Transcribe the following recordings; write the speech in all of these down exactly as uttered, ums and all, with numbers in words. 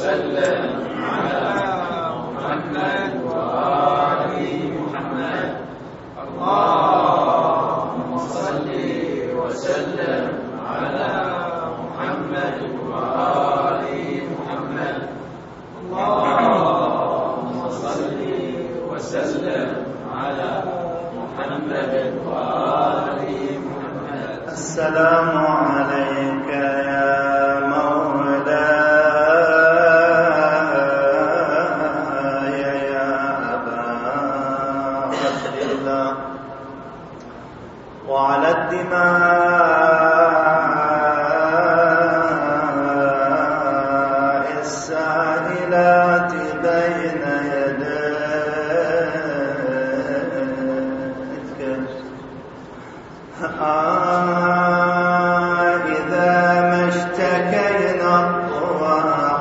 وسلم على محمد وآل محمد. اللهم صل وسلم على محمد وآل محمد. اللهم صل وسلم على محمد وآل محمد. السلام عليك يا وعلى الدماء السائلات بين يديك. آه إذا ما اشتكينا الطوى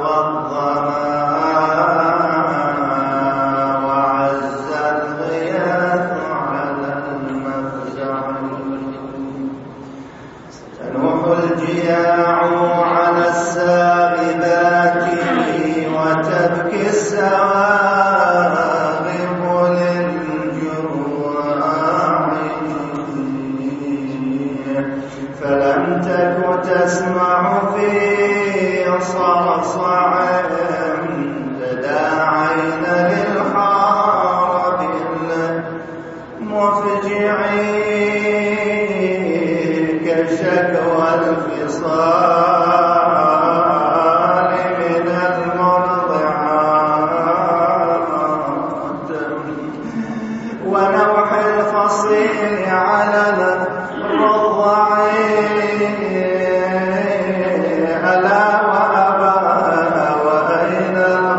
والظما وعز الغياث على المفزع، تنوح الجياع على الساغبات وتبكي السواغب للجراع، فلم تك تسمع في صرصع تداعين للحرب المفجعين كشكوى الفصال من المرضعات، ونوح الفصيل على الرضعين. ألا وأبى وأين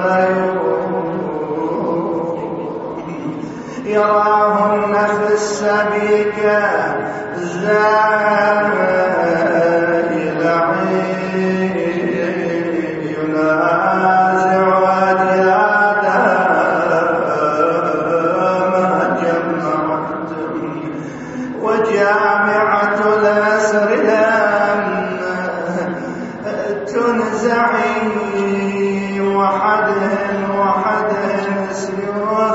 الغيوم يراهن في السبيكة زائل عين ينازع أجلادا ما جمعت، وجامعة الأسر لم تنزعي، وحدهن وحدهن سيوف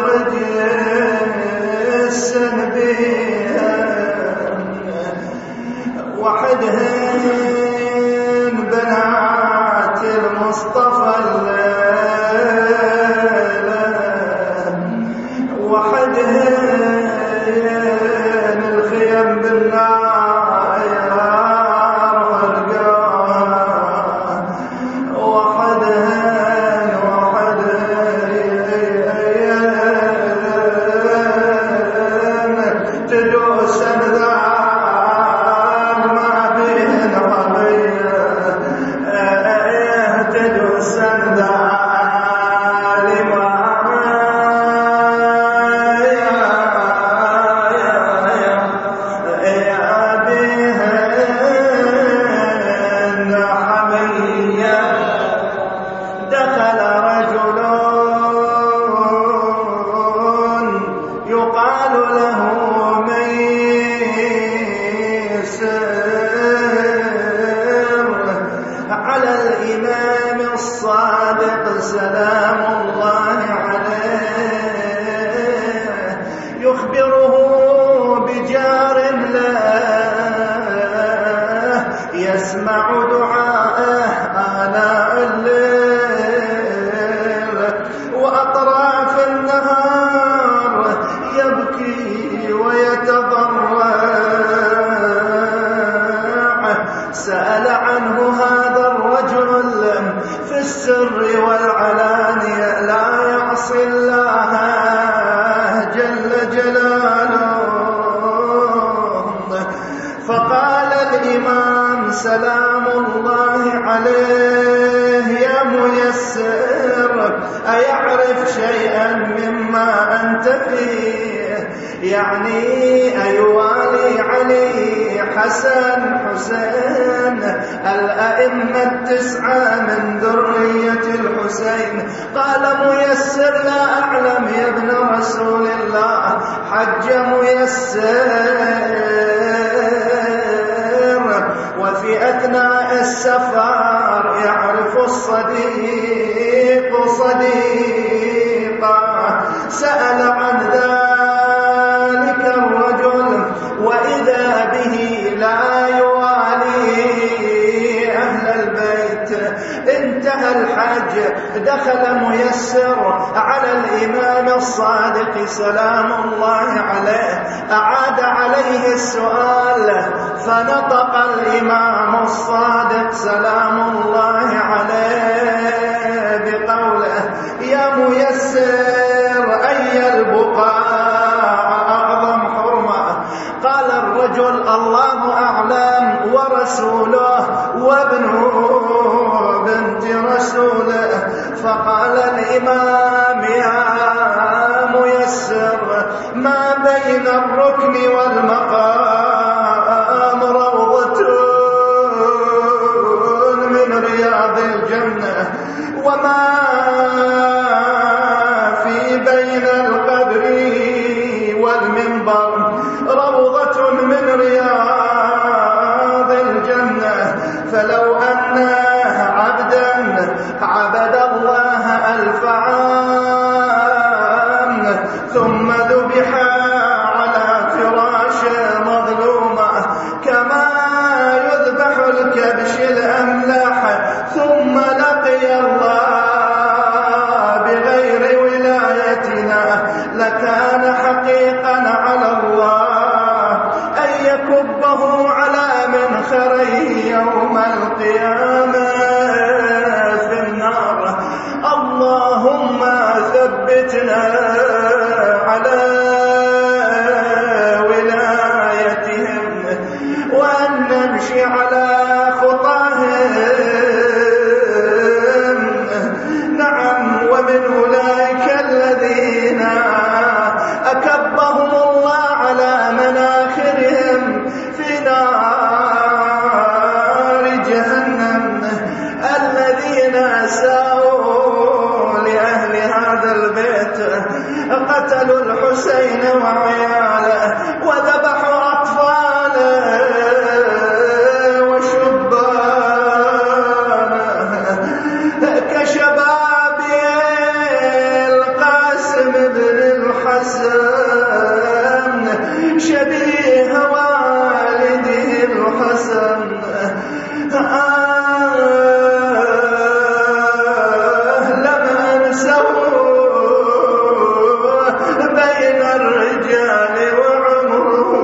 الرجس بها، وحدهن بنات المصطفى الليلة، وحدهن الخيم بالنار والقاع، وحدهن وحدهن تدوس الذال ما بين غبية، تدوس الذال ما دخل رجل يقال له ميسر على الإمام الصادق سلام الله عليه، يخبره بجار له يسمع دعاءه آناء الليل وأطراف النهار، يبكي ويتضرع. سأل عنه هذا الرجل في السر والعلانية، لا يعصي الله جل جلاله. فقال الإمام سلام الله عليه يا ميسر، أيعرف شيئا مما أنت فيه؟ يعني أيوالي علي حسن حسين الأئمة التسعة من ذرية الحسين. قال ميسر لا أعلم يا ابن رسول الله. حج ميسر وفي أثناء السفر يعرف الصديق صديقه. سأل عن ذلك الرجل وإذا به لا يوالي أهل البيت. انتهى الحج، دخل ميسر على الإمام الصادق سلام الله عليه، أعاد عليه السؤال فنطق الإمام الصادق سلام الله عليه بقوله: يا ميسر أي البقاء أعظم حرمة؟ قال الرجل: الله أعلم ورسوله وابن بنت رسوله. فقال الإمام: يا ميسر ما بين الركن والمقام روضة من رياض الجنة، وما في بين القبر والمنبر روضة من رياض الجنة. فلو أن عبدا عبد الله ألف عام ثم ذبح على فراش مظلومة كما يذبح الكبش الأملح ثم لقي الله بغير ولايتنا، لكان حقيقا على الله أن يكبه على منخريه يوم القيامة في النار. اللهم ثبتنا على ولايتهم وأن نمشي على خطاهم. نعم، ومن أولئك الذين أكبهم الله على مناخرهم في نار جهنم، الذين أساءوا لأهل هذا البيت، قتلوا الحسين وعياله وذبحوا أطفاله وشبانه كشباب القاسم بن الحسن شبيه والده الحسن. آه لم أنسوه بين الرجال وعمره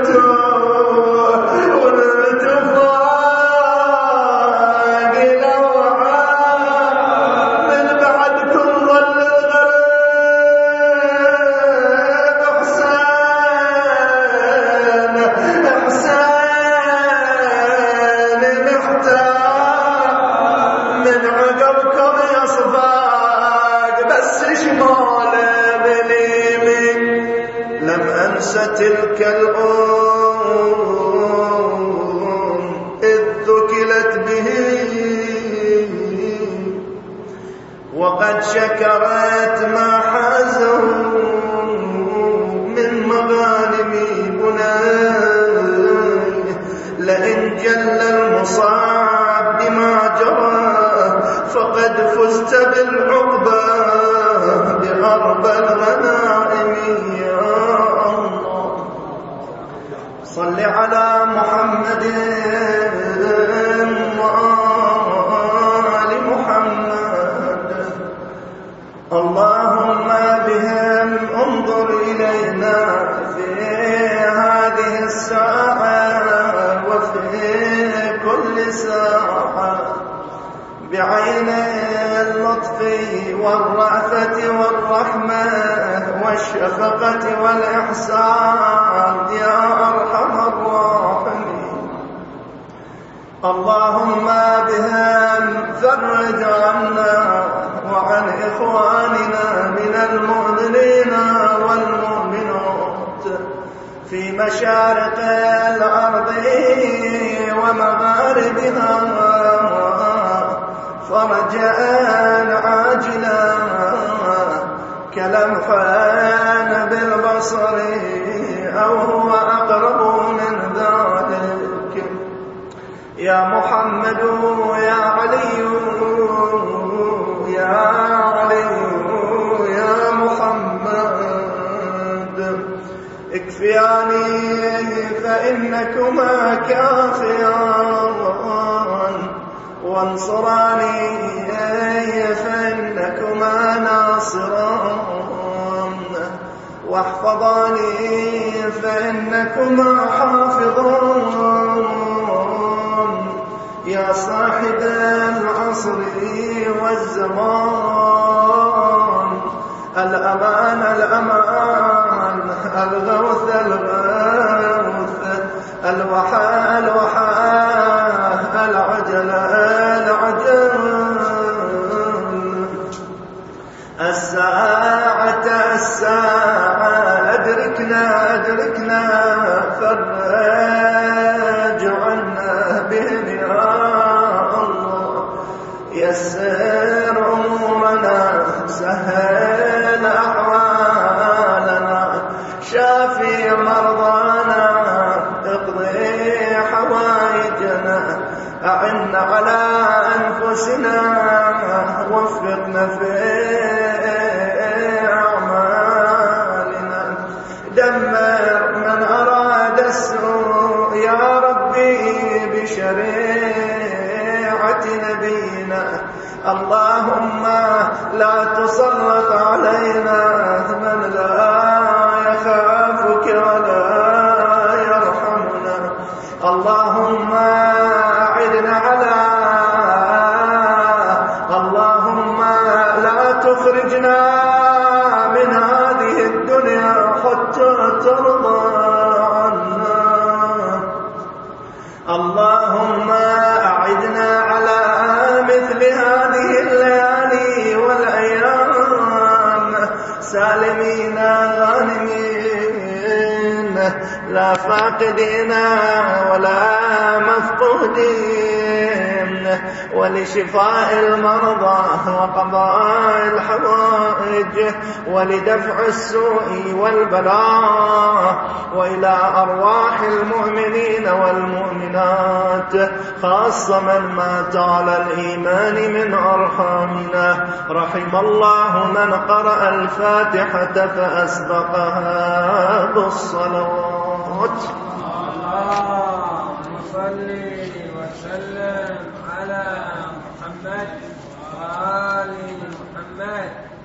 تلك الأم إذ ثكلت به وقد شكرت ما حازه من مغانم بنيه لئن جل المصاب بما جرى فقد فزت بالعقبى بأربى الغنائم. صل على محمد وآل محمد. اللهم بهم انظر إلينا في هذه الساعة وفي كل ساعة بعين اللطف والرأفة والرحمة والشفقة والإحسان يا أرحم الراحمين. اللهم بهم فرج عنا وعن إخواننا من المؤمنين والمؤمنات في مشارق الأرض ومغاربها فرجاء عاجلا كلمحان بالبصر أو هو أقرب من ذلك. يا محمد يا علي يا علي يا محمد اكفياني فإنكما كافيان وانصراني فإنكما ناصران واحفظاني فإنكما حافظان يا صاحب العصر والزمان. الأمان الأمان الغوث الغوث الوحى الوحى العجل العجل الساعة الساعة أدركنا أدركنا فرج عنا بهم يا الله. يسر أمورنا سهل أحوالنا شافي مرضانا اقضي حوائجنا أعن على أنفسنا وفقنا في أعمالنا دمر من أراد السوء يا ربي بشريعة نبينا. اللهم لا تسلط علينا من لا يخافك ولا يرحمنا. اللهم أعدنا على اللهم لا تخرجنا من هذه الدنيا حتى ترضى عنا. اللهم أعدنا على مثل هذه الليالي والأيام سالمين غانمين لا فاقدين ولا مفقودين ولشفاء المرضى وقضاء الحوائج ولدفع السوء والبلاء وإلى أرواح المؤمنين والمؤمنات خاصة من مات على الإيمان من أرحامنا. رحم الله من قرأ الفاتحة فأسبقها بالصلوات. اللهم صل وسلم على محمد وآل محمد.